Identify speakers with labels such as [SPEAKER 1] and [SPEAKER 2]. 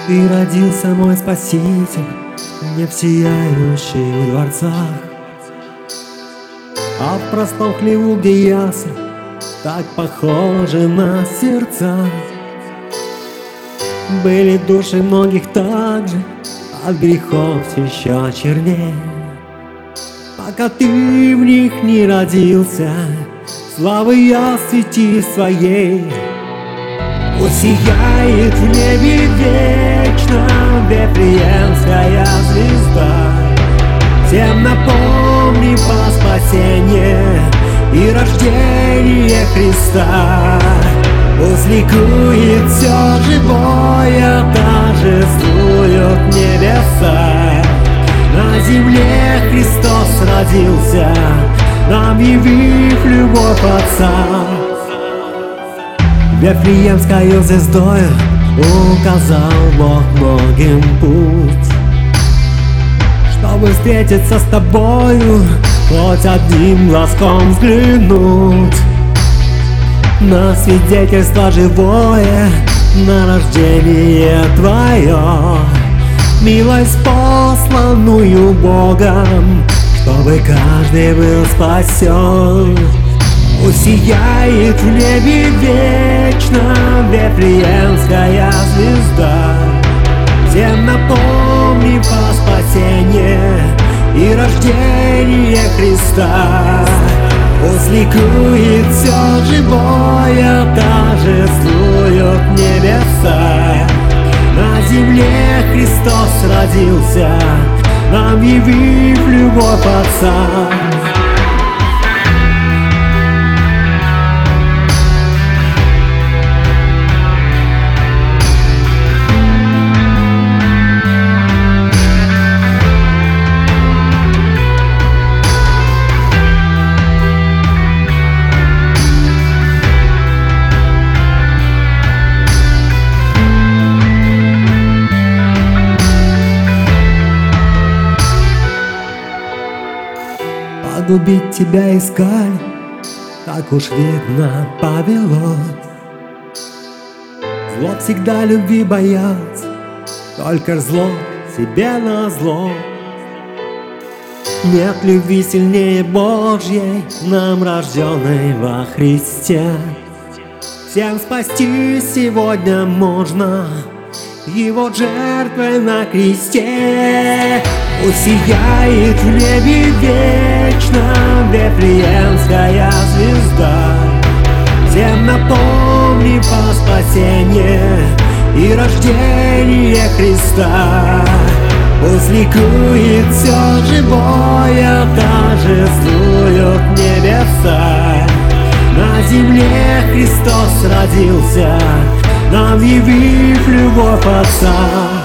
[SPEAKER 1] Ты родился, мой Спаситель, не в сияющих дворцах, а в простом хлеву, где ясно, так похожи на сердца. Были души многих также, от грехов еще чернее. Пока ты в них не родился, славы освети своей, усияет в небе вечно Вифлеемская звезда. Всем напомни про спасение и рождение Христа. Пусть ликует все живое, торжествуют небеса. На земле Христос родился, нам явив любовь Отца. Вифлеемскою звездою указал Бог многим путь, чтобы встретиться с тобою, хоть одним глазком взглянуть на свидетельство живое, на рождение твое, милость посланную Богом, чтобы каждый был спасен. Усияет в небе вечно Вифлеемская звезда. Всем напомни про спасение и рождение Христа. Пусть ликует все живое, торжествуют небеса. На земле Христос родился, нам явив любовь Отца. Погубить тебя искали, так уж видно повело. Зло всегда любви боятся, только зло себе назло. Нет любви сильнее Божьей, нам рожденной во Христе. Всем спасти сегодня можно Его жертвой на кресте. Усияет в небе вечно Вифлеемская звезда. Всем напомни про спасение и рождение Христа. Пусть ликует все живое, торжествуют небеса. На земле Христос родился, нам явив любовь Отца.